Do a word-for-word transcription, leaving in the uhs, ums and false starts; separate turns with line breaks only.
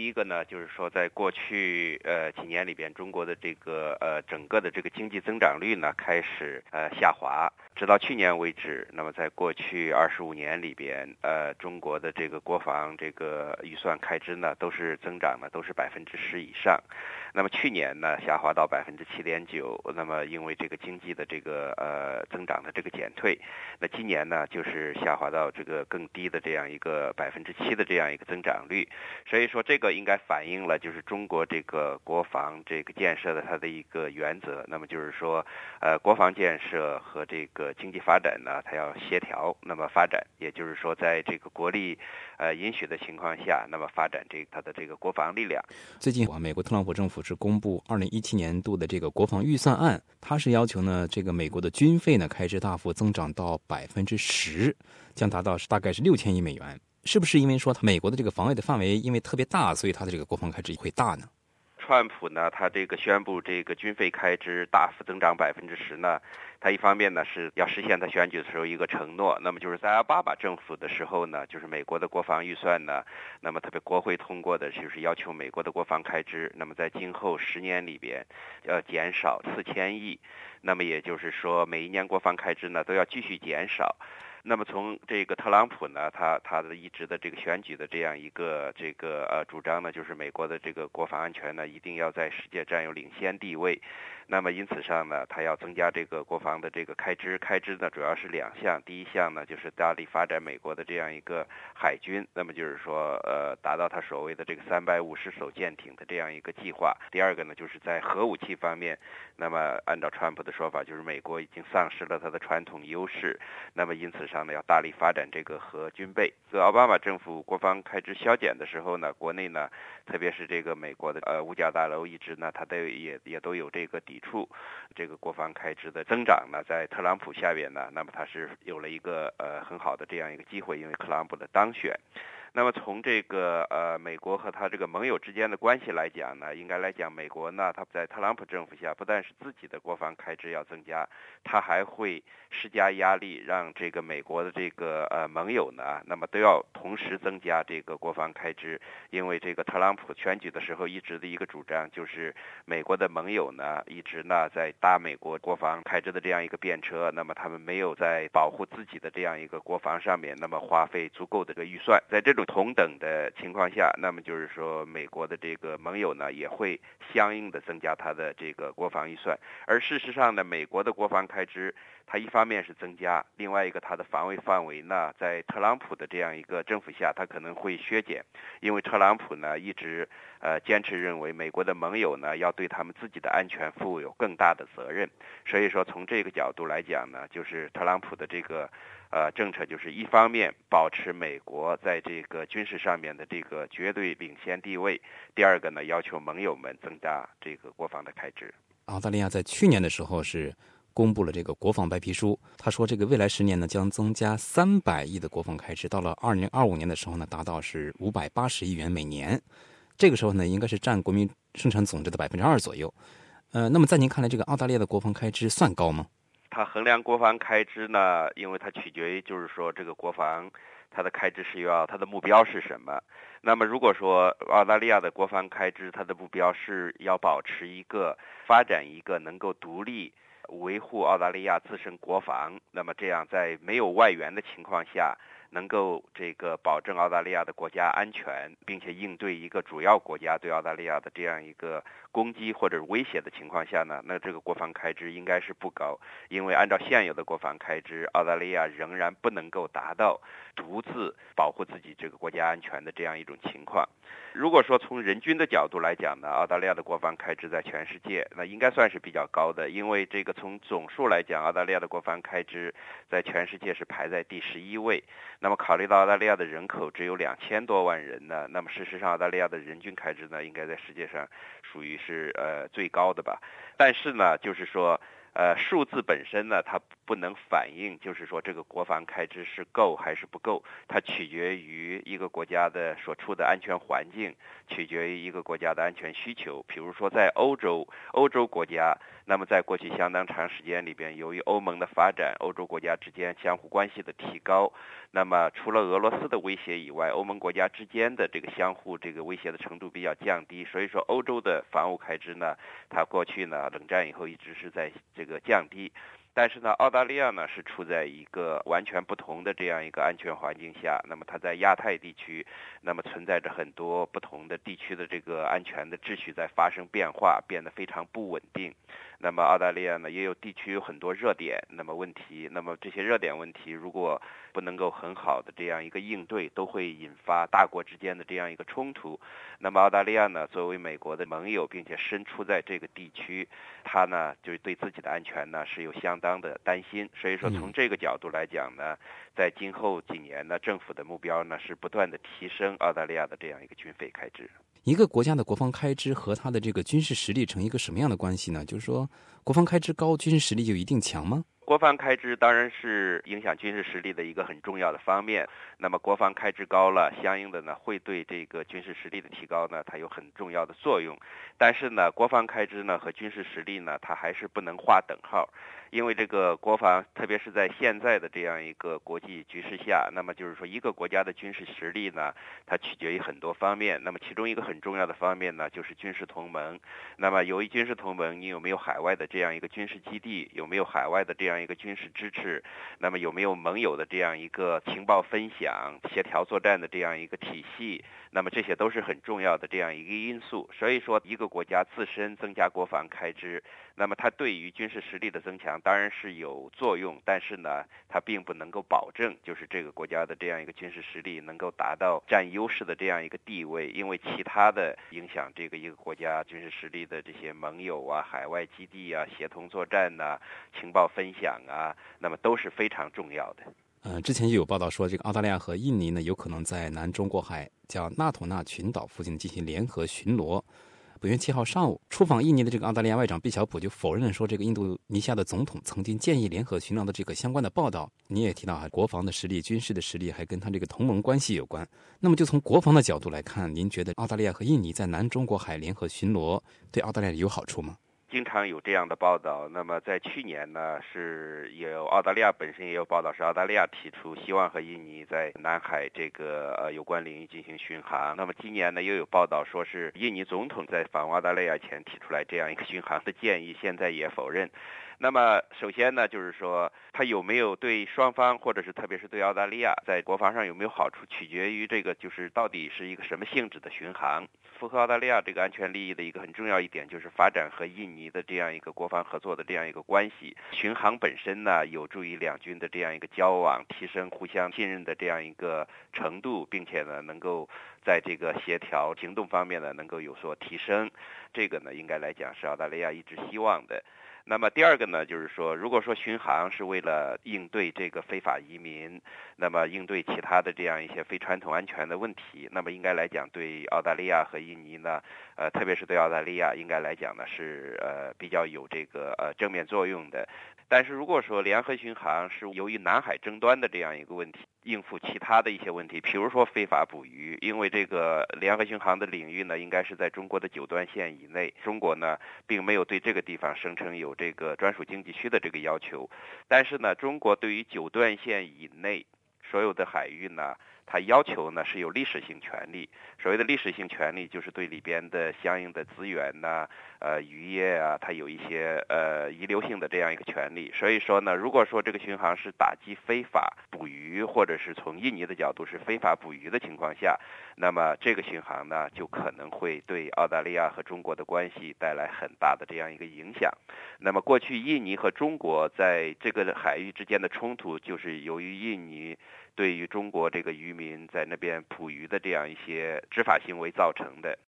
第一个呢，就是说在过去呃几年里边，中国的这个呃整个的这个经济增长率呢开始呃下滑，直到去年为止。那么在过去二十五年里边，呃中国的这个国防这个预算开支呢都是增长的，都是百分之十以上。那么去年呢下滑到百分之七点九，那么因为这个经济的这个呃增长的这个减退，那今年呢就是下滑到这个更低的这样一个百分之七的这样一个增长率，所以说这个应该反映了就是中国这个国防这个建设的它的一个原则，那么就是说呃国防建设和这个经济发展呢它要协调那么发展，也就是说在这个国力呃允许的情况下，那么发展这它的这个国防力量。
最近啊，美国特朗普政府是公布二零一七年度的这个国防预算案，它是要求呢，这个美国的军费呢开支大幅增长到百分之十，将达到大概是六千亿美元。是不是因为说美国的这个防卫的范围因为特别大，所以它的这个国防开支会大呢？
川普呢，他这个宣布这个军费开支大幅增长百分之十呢，他一方面呢是要实现他选举的时候一个承诺，那么就是在奥巴马政府的时候呢，就是美国的国防预算呢，那么特别国会通过的就是要求美国的国防开支，那么在今后十年里边要减少四千亿，那么也就是说每一年国防开支呢都要继续减少。那么从这个特朗普呢，他他的一直的这个选举的这样一个这个呃主张呢，就是美国的这个国防安全呢，一定要在世界占有领先地位。那么因此上呢，他要增加这个国防的这个开支，开支呢主要是两项，第一项呢就是大力发展美国的这样一个海军，那么就是说呃达到他所谓的这个三百五十艘舰艇的这样一个计划。第二个呢就是在核武器方面，那么按照川普的说法，就是美国已经丧失了它的传统优势，那么因此上呢要大力发展这个核军备。在奥巴马政府国防开支削减的时候呢，国内呢特别是这个美国的呃五角大楼一直呢它都也也都有这个抵触这个国防开支的增长呢，在特朗普下边呢，那么它是有了一个呃很好的这样一个机会，因为特朗普的当选。那么从这个呃美国和他这个盟友之间的关系来讲呢，应该来讲，美国呢，他在特朗普政府下，不但是自己的国防开支要增加，他还会施加压力，让这个美国的这个呃盟友呢，那么都要同时增加这个国防开支，因为这个特朗普选举的时候一直的一个主张就是美国的盟友呢，一直呢在搭美国国防开支的这样一个便车，那么他们没有在保护自己的这样一个国防上面，那么花费足够的这个预算，在这种同等的情况下，那么就是说美国的这个盟友呢也会相应的增加他的这个国防预算。而事实上呢，美国的国防开支它一方面是增加，另外一个它的防卫范围呢，在特朗普的这样一个政府下，它可能会削减，因为特朗普呢一直呃坚持认为美国的盟友呢要对他们自己的安全负有更大的责任，所以说从这个角度来讲呢，就是特朗普的这个呃政策就是一方面保持美国在这个军事上面的这个绝对领先地位，第二个呢要求盟友们增加这个国防的开支。
澳大利亚在去年的时候是公布了这个国防白皮书，他说这个未来十年呢将增加三百亿的国防开支，到了二零二五年的时候呢达到是五百八十亿元每年，这个时候呢应该是占国民生产总值的百分之二左右。呃，那么在您看来，这个澳大利亚的国防开支算高吗？
它衡量国防开支呢，因为它取决于就是说这个国防它的开支是要它的目标是什么。那么如果说澳大利亚的国防开支它的目标是要保持一个发展一个能够独立维护澳大利亚自身国防，那么这样在没有外援的情况下能够这个保证澳大利亚的国家安全，并且应对一个主要国家对澳大利亚的这样一个攻击或者威胁的情况下呢，那这个国防开支应该是不高，因为按照现有的国防开支，澳大利亚仍然不能够达到独自保护自己这个国家安全的这样一种情况。如果说从人均的角度来讲呢，澳大利亚的国防开支在全世界那应该算是比较高的，因为这个从总数来讲，澳大利亚的国防开支在全世界是排在第十一位。那么考虑到澳大利亚的人口只有两千多万人呢，那么事实上澳大利亚的人均开支呢，应该在世界上属于是呃最高的吧。但是呢，就是说呃，数字本身呢，它不能反映，就是说这个国防开支是够还是不够，它取决于一个国家的所处的安全环境，取决于一个国家的安全需求。比如说在欧洲，欧洲国家，那么在过去相当长时间里边，由于欧盟的发展，欧洲国家之间相互关系的提高，那么除了俄罗斯的威胁以外，欧盟国家之间的这个相互这个威胁的程度比较降低，所以说欧洲的防务开支呢，它过去呢冷战以后一直是在这个降低。但是呢，澳大利亚呢是处在一个完全不同的这样一个安全环境下，那么它在亚太地区，那么存在着很多不同的地区的这个安全的秩序在发生变化，变得非常不稳定。那么澳大利亚呢也有地区有很多热点，那么问题，那么这些热点问题如果不能够很好的这样一个应对，都会引发大国之间的这样一个冲突。那么澳大利亚呢作为美国的盟友，并且身处在这个地区，它呢就是对自己的安全呢是有相当的担心。所以说从这个角度来讲呢，在今后几年呢，政府的目标呢是不断的提升澳大利亚的这样一个军费开支。
一个国家的国防开支和它的这个军事实力成一个什么样的关系呢？就是说国防开支高，军事实力就一定强吗？
国防开支当然是影响军事实力的一个很重要的方面。那么国防开支高了，相应的呢会对这个军事实力的提高呢，它有很重要的作用。但是呢，国防开支呢和军事实力呢，它还是不能划等号。因为这个国防，特别是在现在的这样一个国际局势下，那么就是说一个国家的军事实力呢，它取决于很多方面。那么其中一个很重要的方面呢，就是军事同盟。那么由于军事同盟，你有没有海外的这样一个军事基地，有没有海外的这样一个军事支持，那么有没有盟友的这样一个情报分享、协调作战的这样一个体系，那么这些都是很重要的这样一个因素。所以说一个国家自身增加国防开支，那么它对于军事实力的增强当然是有作用，但是呢，它并不能够保证就是这个国家的这样一个军事实力能够达到占优势的这样一个地位。因为其他的影响这个一个国家军事实力的这些盟友啊、海外基地啊、协同作战啊、情报分享啊，那么都是非常重要的。
呃，之前就有报道说，这个澳大利亚和印尼呢，有可能在南中国海叫纳土纳群岛附近进行联合巡逻。本月七号上午，出访印尼的这个澳大利亚外长毕晓普就否认说，这个印度尼西亚的总统曾经建议联合巡逻的这个相关的报道。你也提到哈，国防的实力、军事的实力，还跟他这个同盟关系有关。那么就从国防的角度来看，您觉得澳大利亚和印尼在南中国海联合巡逻对澳大利亚有好处吗？
经常有这样的报道。那么在去年呢，是有澳大利亚本身也有报道，是澳大利亚提出希望和印尼在南海这个呃有关领域进行巡航。那么今年呢，又有报道说是印尼总统在访问澳大利亚前提出来这样一个巡航的建议，现在也否认。那么首先呢，就是说它有没有对双方，或者是特别是对澳大利亚在国防上有没有好处，取决于这个就是到底是一个什么性质的巡航。符合澳大利亚这个安全利益的一个很重要一点，就是发展和印尼的这样一个国防合作的这样一个关系。巡航本身呢，有助于两军的这样一个交往，提升互相信任的这样一个程度，并且呢，能够在这个协调行动方面呢，能够有所提升。这个呢，应该来讲是澳大利亚一直希望的。那么第二个呢，就是说，如果说巡航是为了应对这个非法移民，那么应对其他的这样一些非传统安全的问题，那么应该来讲对澳大利亚和印尼呢，呃，特别是对澳大利亚，应该来讲呢是呃比较有这个呃正面作用的。但是如果说联合巡航是由于南海争端的这样一个问题，应付其他的一些问题，比如说非法捕鱼，因为这个联合巡航的领域呢，应该是在中国的九段线以内，中国呢并没有对这个地方声称有这个专属经济区的这个要求，但是呢，中国对于九段线以内所有的海域呢，它要求呢是有历史性权利。所谓的历史性权利，就是对里边的相应的资源呐、呃渔业啊，它有一些呃遗留性的这样一个权利。所以说呢，如果说这个巡航是打击非法捕鱼，或者是从印尼的角度是非法捕鱼的情况下，那么这个巡航呢，就可能会对澳大利亚和中国的关系带来很大的这样一个影响。那么过去印尼和中国在这个海域之间的冲突，就是由于印尼对于中国这个渔民在那边捕鱼的这样一些执法行为造成的。